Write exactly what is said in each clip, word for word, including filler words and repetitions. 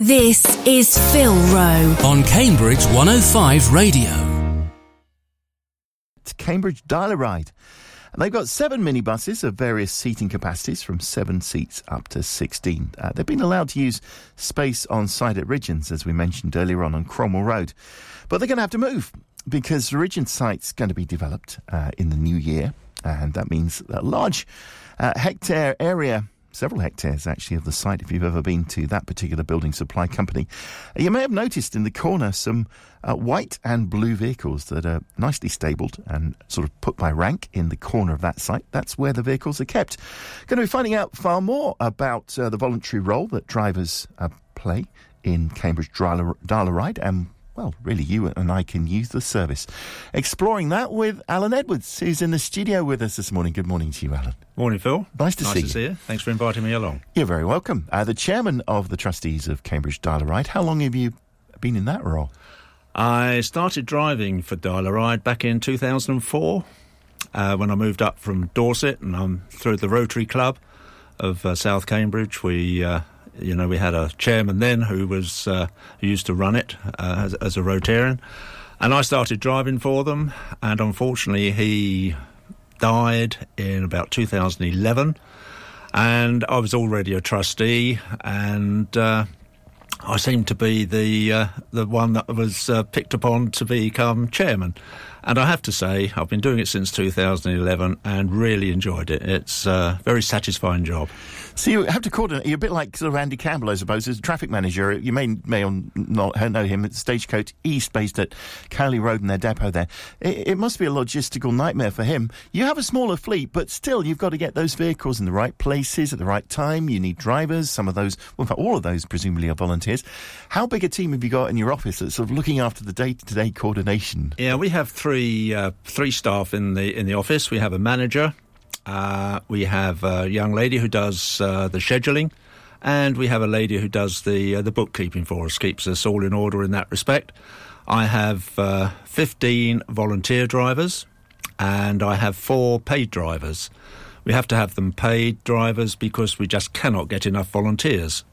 This is Phil Rowe on Cambridge one oh five Radio. It's Cambridge Dial-A-Ride. And they've got seven minibuses of various seating capacities from seven seats up to sixteen. Uh, they've been allowed to use space on site at Ridgeons, as we mentioned earlier on, on Cromwell Road. But they're going to have to move because the Ridgeons site's going to be developed uh, in the new year. And that means a large uh, hectare area, several hectares actually, of the site, if you've ever been to that particular building supply company. You may have noticed in the corner some uh, white and blue vehicles that are nicely stabled and sort of put by rank in the corner of that site. That's where the vehicles are kept. Going to be finding out far more about uh, the voluntary role that drivers uh, play in Cambridge Dial-A-Ride, and well, really, you and I can use the service. Exploring that with Alan Edwards, who's in the studio with us this morning. Good morning to you, Alan. Morning, Phil. Nice to nice see to you. see you. Thanks for inviting me along. You're very welcome. Uh, the chairman of the trustees of Cambridge Dial-A-Ride. How long have you been in that role? I started driving for Dial-A-Ride back in two thousand four uh, when I moved up from Dorset, and I'm through the Rotary Club of uh, South Cambridge. We... Uh, You know, we had a chairman then who was uh, who used to run it uh, as, as a Rotarian, and I started driving for them. And unfortunately, he died in about two thousand eleven, and I was already a trustee, and uh, I seemed to be the uh, the one that was uh, picked upon to become chairman. And I have to say, I've been doing it since two thousand eleven and really enjoyed it. It's a very satisfying job. So you have to coordinate. You're a bit like sort of Andy Campbell, I suppose, as a traffic manager. You may may not know him. It's Stagecoach East, based at Cowley Road and their depot there. It, it must be a logistical nightmare for him. You have a smaller fleet, but still, you've got to get those vehicles in the right places at the right time. You need drivers. Some of those, well, in fact, all of those, presumably, are volunteers. How big a team have you got in your office that's sort of looking after the day-to-day coordination? Yeah, we have three uh, three staff in the in the office. We have a manager. Uh, we have a young lady who does uh, the scheduling, and we have a lady who does the uh, the bookkeeping for us, keeps us all in order in that respect. I have uh, fifteen volunteer drivers, and I have four paid drivers. We have to have them paid drivers because we just cannot get enough volunteers.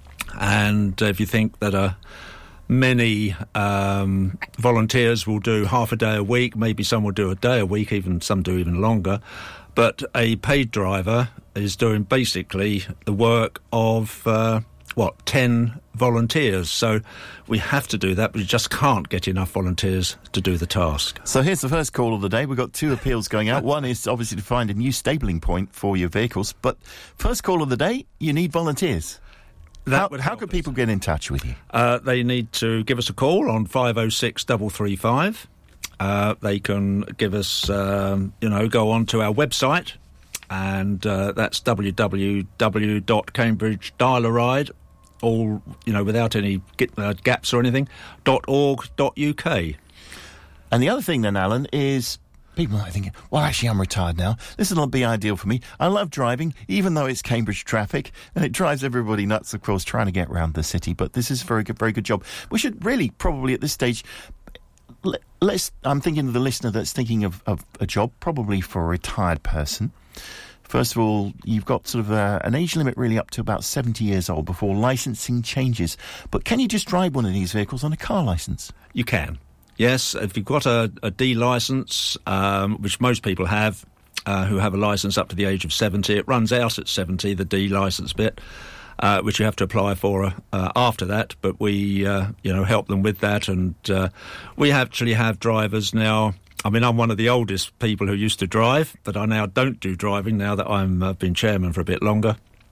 And if you think that a Many um, volunteers will do half a day a week, maybe some will do a day a week, even some do even longer. But a paid driver is doing basically the work of, uh, what, ten volunteers. So we have to do that, but we just can't get enough volunteers to do the task. So here's the first call of the day. We've got two appeals going out. One is obviously to find a new stabling point for your vehicles. But first call of the day, you need volunteers. How, how could people get in touch with you? Uh, they need to give us a call on five oh six, three three five. Uh, they can give us, um, you know, go on to our website, and uh, that's w w w dot cambridge dial a ride, all, you know, without any uh, gaps or anything, .org dot u k. And the other thing then, Alan, is people might be thinking, well, actually, I'm retired now. This will be ideal for me. I love driving, even though it's Cambridge traffic, and it drives everybody nuts, of course, trying to get around the city. But this is a very good, very good job. We should really probably at this stage, let's, I'm thinking of the listener that's thinking of, of a job, probably for a retired person. First of all, you've got sort of a, an age limit really up to about seventy years old before licensing changes. But can you just drive one of these vehicles on a car licence? You can. Yes, if you've got a, a D licence, um, which most people have, uh, who have a licence up to the age of seventy, it runs out at seventy, the D licence bit, uh, which you have to apply for uh, after that. But we, uh, you know, help them with that, and uh, we actually have drivers now. I mean, I'm one of the oldest people who used to drive, but I now don't do driving now that I'm uh, been chairman for a bit longer.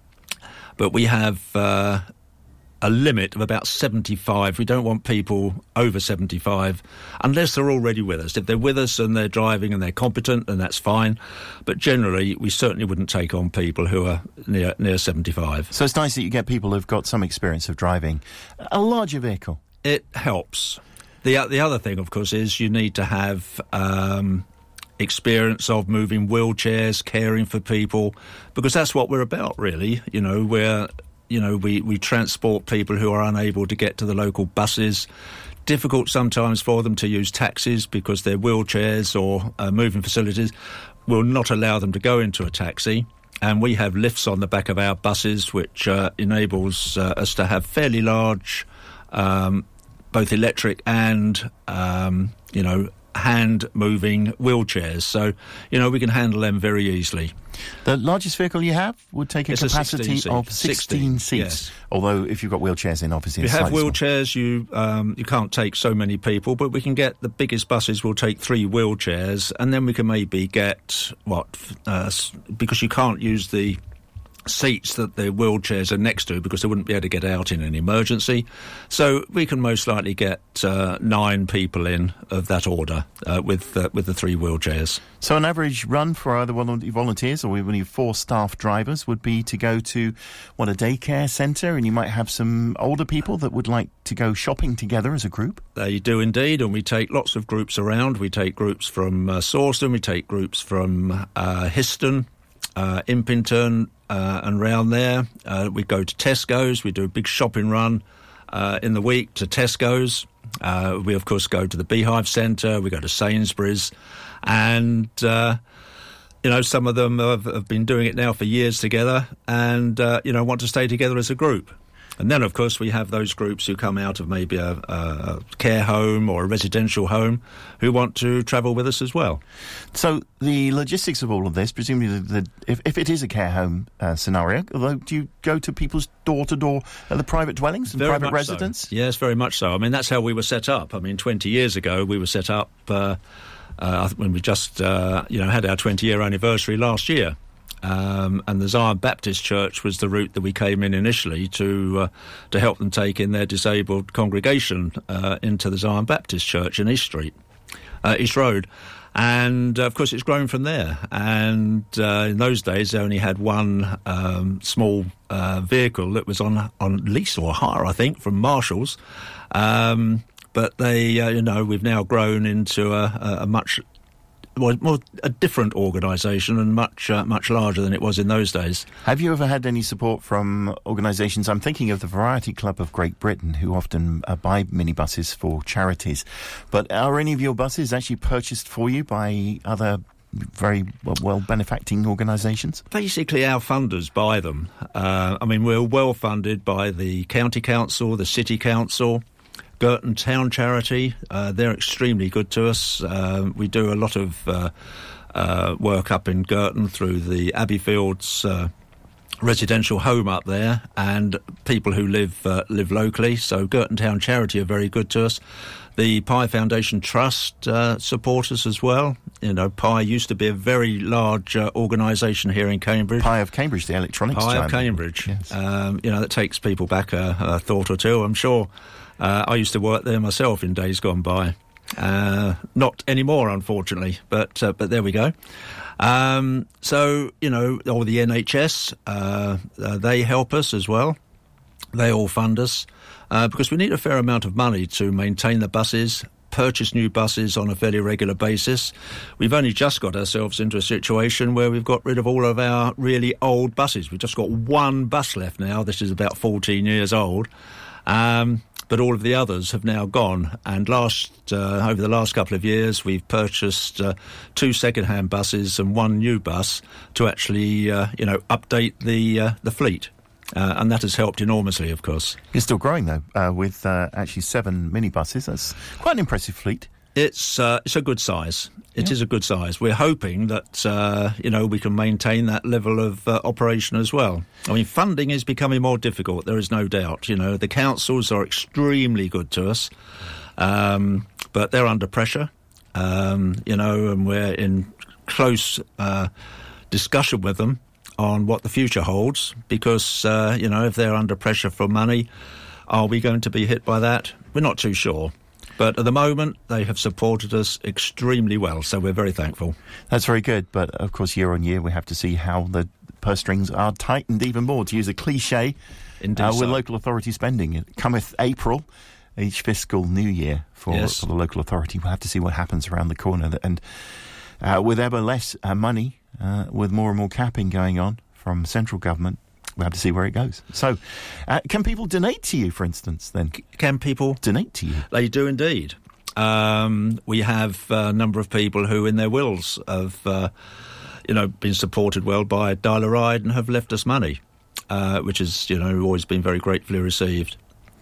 But we have Uh, a limit of about seventy-five. We don't want people over seventy-five unless they're already with us. If they're with us and they're driving and they're competent, then that's fine. But generally, we certainly wouldn't take on people who are near near seventy-five. So it's nice that you get people who've got some experience of driving a larger vehicle. It helps. The, the other thing, of course, is you need to have um, experience of moving wheelchairs, caring for people, because that's what we're about, really. You know, we're... You know, we, we transport people who are unable to get to the local buses. Difficult sometimes for them to use taxis because their wheelchairs or uh, moving facilities will not allow them to go into a taxi. and we have lifts on the back of our buses, which uh, enables uh, us to have fairly large, um, both electric and, um, you know, hand-moving wheelchairs. So, you know, we can handle them very easily. The largest vehicle you have would take a It's capacity a sixteen of sixteen, sixteen, seats. yes. Although, if you've got wheelchairs in, obviously, If it's you have slightly wheelchairs, you um, you can't take so many people, but we can get the biggest buses will take three wheelchairs, and then we can maybe get what uh, because you can't use the seats that the wheelchairs are next to because they wouldn't be able to get out in an emergency. So we can most likely get uh, nine people in of that order uh, with uh, with the three wheelchairs. So an average run for either volunteers or even four staff drivers would be to go to, what, a daycare centre, and you might have some older people that would like to go shopping together as a group? They do indeed, and we take lots of groups around. We take groups from uh, Sawston, we take groups from uh, Histon, uh, Impington, Uh, and round there, uh, we go to Tesco's. We do a big shopping run uh, in the week to Tesco's. Uh, we, of course, go to the Beehive Centre. We go to Sainsbury's. And, uh, you know, some of them have, have been doing it now for years together and, uh, you know, want to stay together as a group. And then, of course, we have those groups who come out of maybe a, a care home or a residential home who want to travel with us as well. So the logistics of all of this, presumably, the, the, if, if it is a care home uh, scenario, although do you go to people's door-to-door at the private dwellings and very private much residence? So. Yes, very much so. I mean, that's how we were set up. I mean, twenty years ago, we were set up uh, uh, when we just, uh, you know, had our twenty-year anniversary last year. Um, and the Zion Baptist Church was the route that we came in initially to uh, to help them take in their disabled congregation uh, into the Zion Baptist Church in East Street, uh, East Road. And, uh, of course, it's grown from there. And uh, in those days, they only had one um, small uh, vehicle that was on, on lease or hire, I think, from Marshalls. Um, but they, uh, you know, we've now grown into a, a, a much... Well, more a different organisation and much uh, much larger than it was in those days. Have you ever had any support from organisations? I'm thinking of the Variety Club of Great Britain, who often uh, buy minibuses for charities. But are any of your buses actually purchased for you by other very well, well benefacting organisations? Basically, our funders buy them. Uh, I mean, we're well funded by the County Council, the City Council, Girton Town Charity. Uh, they're extremely good to us. Uh, we do a lot of uh, uh, work up in Girton through the Abbeyfields uh, residential home up there, and people who live uh, live locally. So Girton Town Charity are very good to us. The Pye Foundation Trust uh, support us as well. You know, Pye used to be a very large uh, organisation here in Cambridge. Pye of Cambridge, the electronics Pye giant. of Cambridge. Yes. Um, you know, that takes people back a, a thought or two, I'm sure. Uh, I used to work there myself in days gone by. Uh, not anymore, unfortunately, but uh, but there we go. Um, so, you know, or the N H S, uh, uh, they help us as well. They all fund us uh, because we need a fair amount of money to maintain the buses, purchase new buses on a fairly regular basis. We've only just got ourselves into a situation where we've got rid of all of our really old buses. We've just got one bus left now. This is about fourteen years old. Um, but all of the others have now gone. And last uh, over the last couple of years, we've purchased uh, two second-hand buses and one new bus to actually, uh, you know, update the uh, the fleet. Uh, and that has helped enormously, of course. You're still growing, though, uh, with uh, actually seven minibuses. That's quite an impressive fleet. It's uh, it's a good size. It yeah. is a good size. We're hoping that, uh, you know, we can maintain that level of uh, operation as well. I mean, funding is becoming more difficult, there is no doubt. You know, the councils are extremely good to us, um, but they're under pressure, um, you know, and we're in close uh, discussion with them on what the future holds because, uh, you know, if they're under pressure for money, are we going to be hit by that? We're not too sure. But at the moment, they have supported us extremely well, so we're very thankful. That's very good. But, of course, year on year, we have to see how the purse strings are tightened even more, to use a cliche, Indeed uh, so. with local authority spending. It cometh April, each fiscal new year for, yes. for the local authority. We'll have to see what happens around the corner. And uh, with ever less uh, money, uh, with more and more capping going on from central government, we'll have to see where it goes. So, uh, can people donate to you, for instance, then? Can people? Donate to you? They do indeed. Um, we have a number of people who, in their wills, have, uh, you know, been supported well by Dial a Ride and have left us money, uh, which has, you know, always been very gratefully received.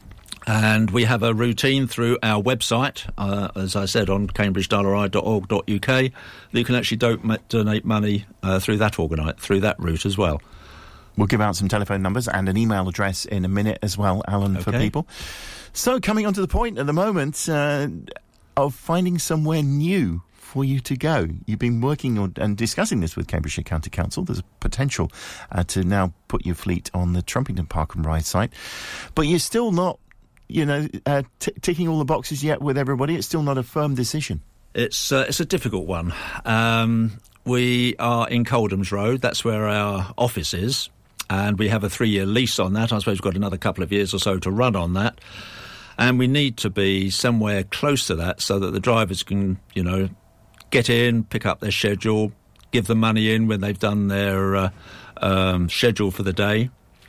And we have a routine through our website, uh, as I said, on cambridge dial a ride dot org dot U K, that you can actually do- donate money uh, through that organi- through that route as well. We'll give out some telephone numbers and an email address in a minute as well, Alan, Okay. for people. So, coming on to the point at the moment uh, of finding somewhere new for you to go. You've been working on, and discussing this with Cambridgeshire County Council. There's a potential uh, to now put your fleet on the Trumpington Park and Ride site. But you're still not, you know, uh, t- ticking all the boxes yet with everybody. It's still not a firm decision. It's uh, it's a difficult one. Um, we are in Coldhams Road. That's where our office is. And we have a three-year lease on that. I suppose we've got another couple of years or so to run on that. And we need to be somewhere close to that so that the drivers can, you know, get in, pick up their schedule, give the money in when they've done their uh, um, schedule for the day.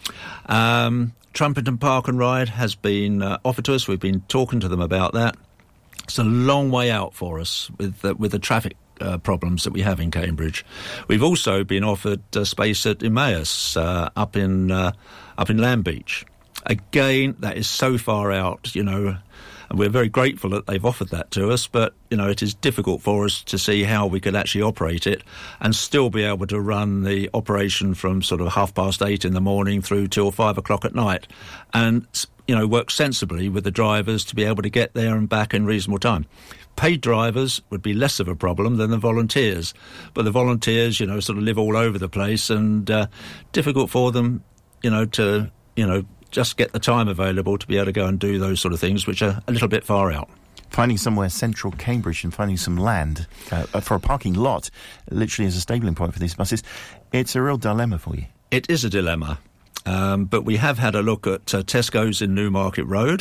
Um, Trumpington Park and Ride has been uh, offered to us. We've been talking to them about that. It's a long way out for us with the, with the traffic uh, problems that we have in Cambridge. We've also been offered uh, space at Emmaus uh, up in uh, up in Lamb Beach. Again, that is so far out, you know, and we're very grateful that they've offered that to us, but, you know, it is difficult for us to see how we could actually operate it and still be able to run the operation from sort of half past eight in the morning through till five o'clock at night and, you know, work sensibly with the drivers to be able to get there and back in reasonable time. Paid drivers would be less of a problem than the volunteers, but the volunteers, you know, sort of live all over the place and uh, difficult for them, you know, to, you know, just get the time available to be able to go and do those sort of things, which are a little bit far out. Finding somewhere central Cambridge and finding some land uh, for a parking lot, literally as a stabling point for these buses, it's a real dilemma for you. It is a dilemma, um, but we have had a look at uh, Tesco's in Newmarket Road.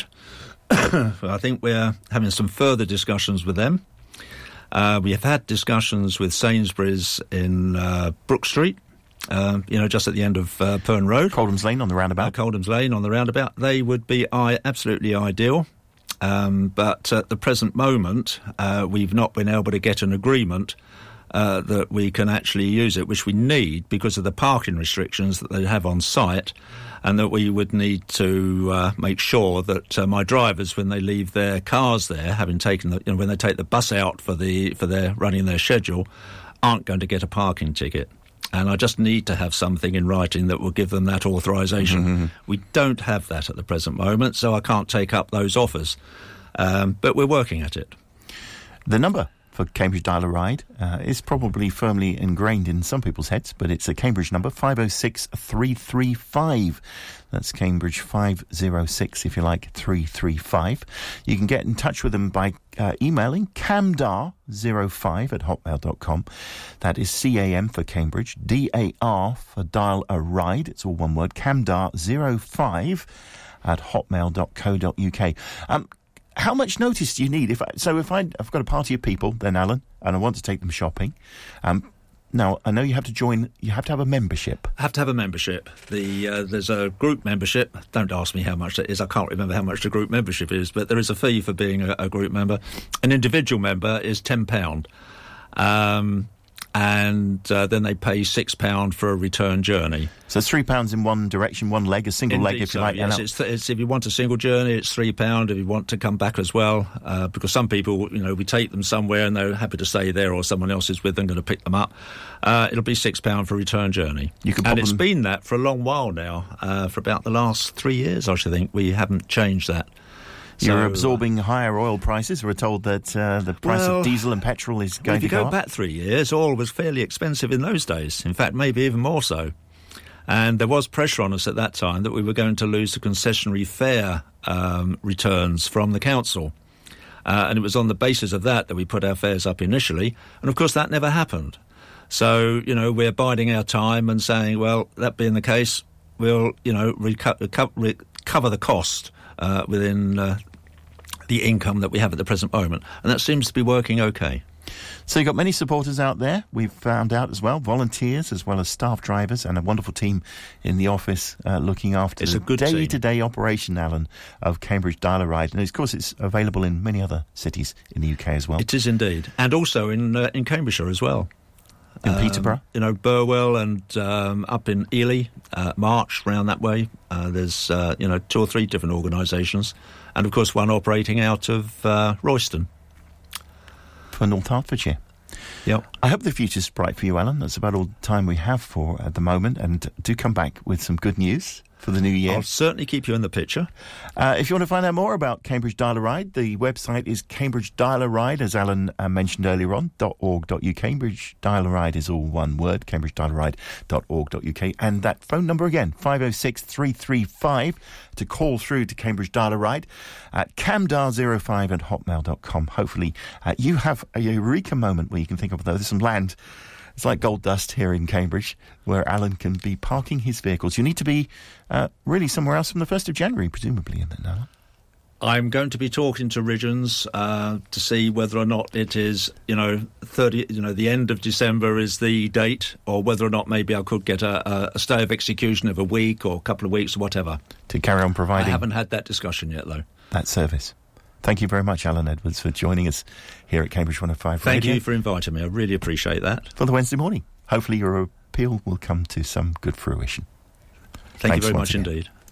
I think we're having some further discussions with them. Uh, we have had discussions with Sainsbury's in uh, Brook Street. Uh, you know, just at the end of uh, Pern Road. Coldhams Lane on the roundabout. Uh, Coldhams Lane on the roundabout. They would be I- absolutely ideal. Um, but at the present moment, uh, we've not been able to get an agreement uh, that we can actually use it, which we need because of the parking restrictions that they have on site, and that we would need to uh, make sure that uh, my drivers, when they leave their cars there, having taken the, you know, when they take the bus out for the for their running their schedule, aren't going to get a parking ticket. And I just need to have something in writing that will give them that authorisation. Mm-hmm. We don't have that at the present moment, so I can't take up those offers. Um, but we're working at it. The number for Cambridge Dial a Ride uh, is probably firmly ingrained in some people's heads, but it's a Cambridge number, five oh six, three three five. That's Cambridge five oh six, if you like, three three five. You can get in touch with them by uh, emailing camdar zero five at hotmail dot com. That is C A M for Cambridge, D A R for Dial a Ride. It's all one word, camdar zero five at hotmail dot co dot U K. Um, how much notice do you need? If I, so if I, I've got a party of people, then, Alan, and I want to take them shopping, um, now, I know you have to join, you have to have a membership. Have to have a membership. The uh, There's a group membership. Don't ask me how much that is. I can't remember how much the group membership is, but there is a fee for being a, a group member. An individual member is ten pounds. Um, and uh, then they pay six pounds for a return journey. So it's three pounds in one direction, one leg, a single Indeed leg, if so, you like. Yes, it's, it's, if you want a single journey, it's three pounds. If you want to come back as well, uh, because some people, you know, we take them somewhere and they're happy to stay there, or someone else is with them, going to pick them up. Uh, it'll be six pounds for a return journey. You can and it's them... been that for a long while now, uh, for about the last three years, I should think. We haven't changed that. You're so, absorbing higher oil prices. We're told that uh, the price well, of diesel and petrol is going well, if to you go, go up. back three years, oil was fairly expensive in those days. In fact, maybe even more so. And there was pressure on us at that time that we were going to lose the concessionary fare um, returns from the council. Uh, and it was on the basis of that that we put our fares up initially. And, of course, that never happened. So, you know, we're biding our time and saying, well, that being the case, we'll, you know, reco- reco- recover the cost uh, within uh, the income that we have at the present moment. And that seems to be working okay. So you've got many supporters out there, we've found out as well, volunteers as well as staff drivers, and a wonderful team in the office uh, looking after it's the a good day-to-day operation, Alan, of Cambridge Dial a Ride. And, of course, it's available in many other cities in the U K as well. It is indeed. And also in uh, in Cambridgeshire as well. In um, Peterborough? You know, Burwell and um, up in Ely, uh, March, round that way. Uh, there's, uh, you know, two or three different organisations. And, of course, one operating out of uh, Royston. For North Hertfordshire. Yep. I hope the future's bright for you, Alan. That's about all the time we have for at the moment. And do come back with some good news for the new year. I'll certainly keep you in the picture. Uh, if you want to find out more about Cambridge Dial-A-Ride, the website is Cambridge Dial-A-Ride, as Alan uh, mentioned earlier on, .org.uk. Cambridge Dial-A-Ride is all one word, cambridge dial a ride dot org dot uk. And that phone number again, five oh six, three three five, to call through to Cambridge Dial-A-Ride at camdar zero five at hotmail dot com. Hopefully uh, you have a eureka moment where you can think of, though, there's some land. It's like gold dust here in Cambridge, where Alan can be parking his vehicles. You need to be uh, really somewhere else from the first of January, presumably, isn't it, Alan? I'm going to be talking to Ridgeons uh, to see whether or not it is, you know, thirty. You know, the end of December is the date, or whether or not maybe I could get a, a stay of execution of a week or a couple of weeks or whatever. To carry on providing. I haven't had that discussion yet, though. That service. Thank you very much, Alan Edwards, for joining us here at Cambridge one oh five Thank Radio. you for inviting me. I really appreciate that. For the Wednesday morning. Hopefully your appeal will come to some good fruition. Thank Thanks you very once much again. indeed.